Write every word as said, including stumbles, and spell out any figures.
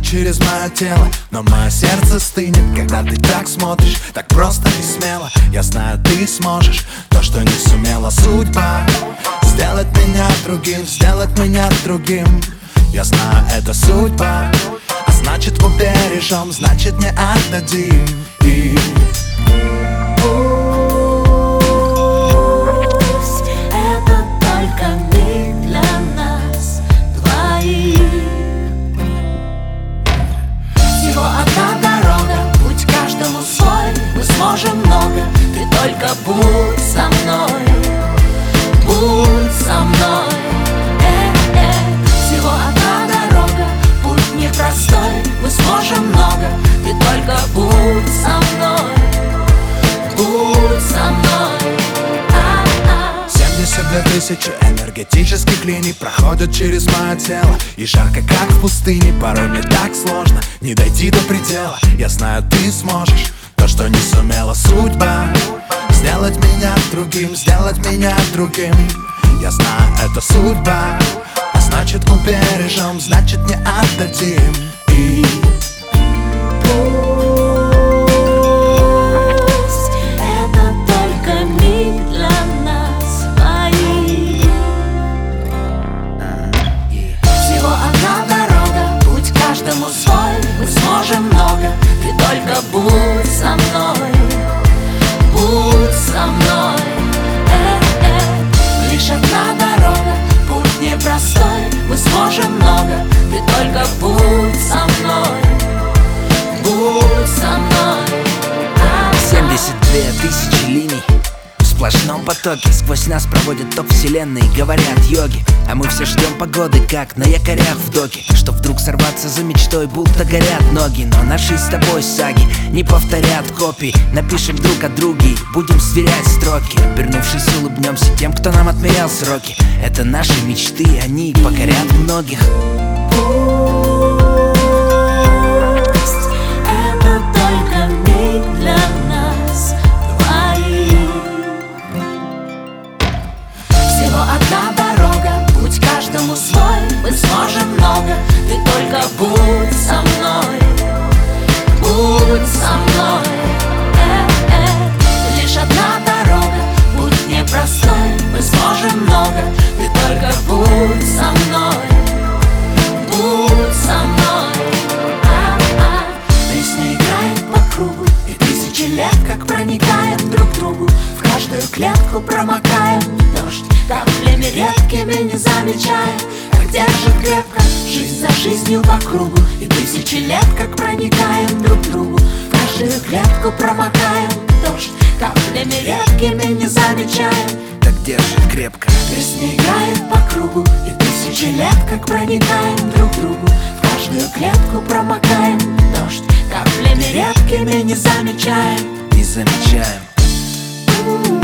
через мое тело, но мое сердце стынет, когда ты так смотришь, так просто и смело. Я знаю, ты сможешь то, что не сумела судьба. Сделать меня другим, сделать меня другим. Я знаю, это судьба. А значит, убережем, значит, не отдадим. И много, ты только будь со мной, будь со мной. Э-э. Всего одна дорога, путь непростой, мы сможем много, ты только будь со мной, будь со мной. А-а. семьдесят две тысячи энергетических линий проходят через мое тело. И жарко, как в пустыне, порой мне так сложно не дойти до предела. Я знаю, ты сможешь то, что не сумела судьба. Сделать меня другим, сделать меня другим. Я знаю, это судьба. А значит, убережем, значит, не отдадим. И пусть это только миг для нас двоих. Всего одна дорога, путь каждому свой, мы сможем много, ты только будь со мной, будь со мной. Э-э. Лишь одна дорога, путь непростой, мы сможем много, ты только будь со мной, будь со мной. семьдесят две тысячи линий в сплошном потоке, сквозь нас проводят топ вселенной, говорят йоги. А мы все ждем погоды, как на якорях в доке, чтоб вдруг сорваться за мечтой, будто горят ноги. Но наши с тобой саги не повторят копий. Напишем друг о друге, будем сверять строки. Обернувшись, улыбнемся тем, кто нам отмерял сроки. Это наши мечты, они покорят многих. Пусть это только миг для нас двоих. Всего одна дорога, путь каждому свой, мы сможем много, ты только будь со мной, будь со мной. Э-э. Лишь одна дорога, путь непростой, мы сможем много, ты только будь со мной, будь со мной. А-а. Песня играет по кругу, и тысячи лет как проникает друг к другу. В каждую клетку промокаем дождь, каплями редкими не замечая, как держит крепко жизнь за жизнью по кругу. И тысячи лет как проникаем друг к другу. В каждую клетку промокаем дождь, каплями редкими не замечая, так держит крепко. Песня играет по кругу, и тысячи лет как проникаем друг к другу. В каждую клетку промокаем дождь, каплями редкими не замечаем, не замечаем.